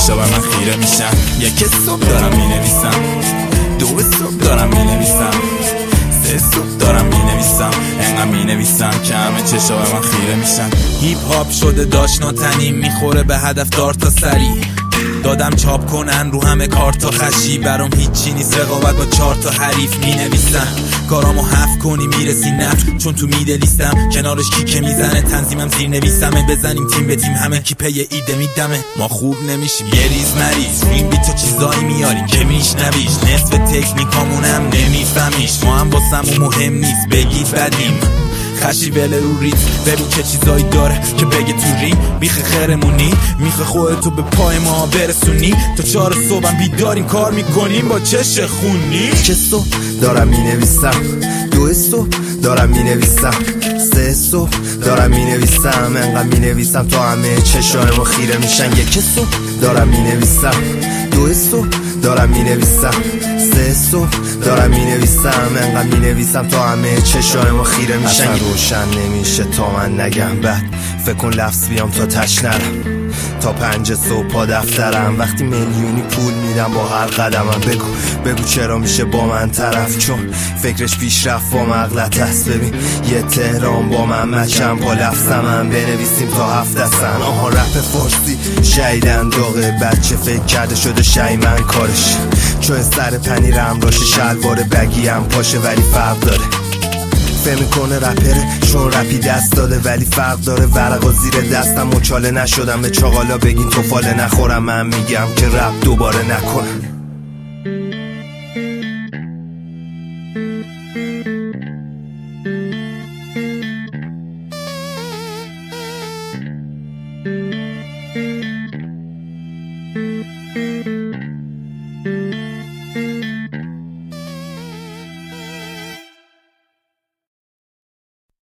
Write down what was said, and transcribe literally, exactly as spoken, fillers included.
چشا به من خیره میشن. یک صبح دارم مینویسم، دو صبح دارم مینویسم، سه صبح دارم مینویسم، انقدر مینویسم که همه چشا به من خیره میشن. هیپ هاپ شده داشناتنی، میخوره به هدف دار تا سری. دادم چاپ کنن رو همه کار تا خشی، برام هیچی نیست رقابت با چهار تا حریف. مینویسم کارامو حف کنی میرسی نه، چون تو میدلیستم کنارش کیکه میزنه. تنظیمم زیر نویسمه، بزنیم تیم به تیم همه کی پی ایده میدمه. ما خوب نمیشیم یه ریز مریض، رویم بی تو چیزایی میاریم که میشنویش. نصف تکنیکامونم نمیفهمیش، ما هم واسمون مهم نیست بگید بدیم. خشی وله رو ریت، ببین چه چیزایی داره که بگه تو ریم. بیخ خیرمونی میخه خودتو به پای ما برسونی. تا چهار صبحم بیداریم کار میکنیم با چش خونی. که صبح دارم مینویسم، دو صبح دارم مینویسم، سه صبح دارم مینویسم، انقدر مینویسم تا همه چشای ما خیره میشن. یک صبح دارم مینویسم، دو صبح دارم مینویسم، سه صبح دارم مینویسم، انقدر مینویسم تا همه چشای ما خیره میشن. اصلا روشن نمیشه تا من نگم، بعد فکر کن لفظ بیام تا تش نرم. تا پنج صبح پا دفترم، وقتی میلیونی پول میدم با هر قدمم. بگو بگو چرا میشه با من طرف، چون فکرش پیشرفت با مغلط است. ببین یه تهران با من مچم، پا لفظمم بنویسیم تا هفت دستن. آها رپ فارسی شیدن داغه، بچه فکر کرده شده شیمن کارش. چون سر پنیرم راشه شلوار بگیم پاشه ولی فرق داره. فهم میکنه رپره چون رپی دست داده ولی فرق داره. ورقا زیر دستم مچاله نشدم به چاقالا بگین توفاله نخورم. من میگم که رپ دوباره نکنم.